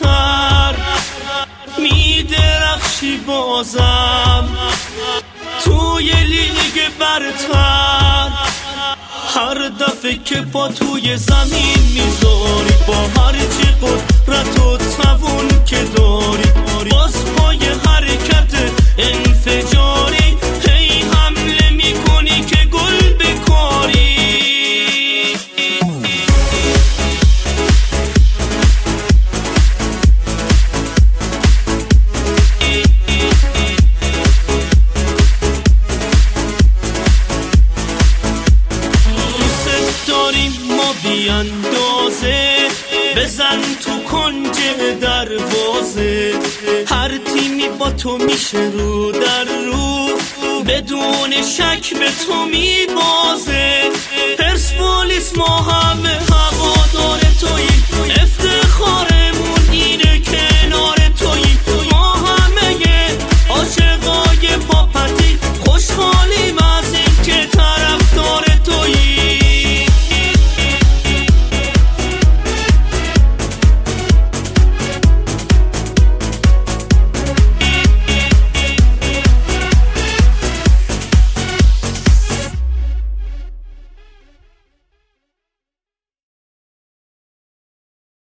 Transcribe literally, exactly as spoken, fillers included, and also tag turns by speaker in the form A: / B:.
A: برتر، میدرخشی بازم توی لیگ برتر. هر دفعه که پا توی زمین میذاری، با هر چی قدرت و توان که داری، باز پای حرکت انفجاری هی حمله میکنی که گل بکاری. بی اندازه بزن تو کنج دروازه، هر تیمی با تو میشه رو در رو، بدون شک به تو میبازه. پرسپولیس ما همه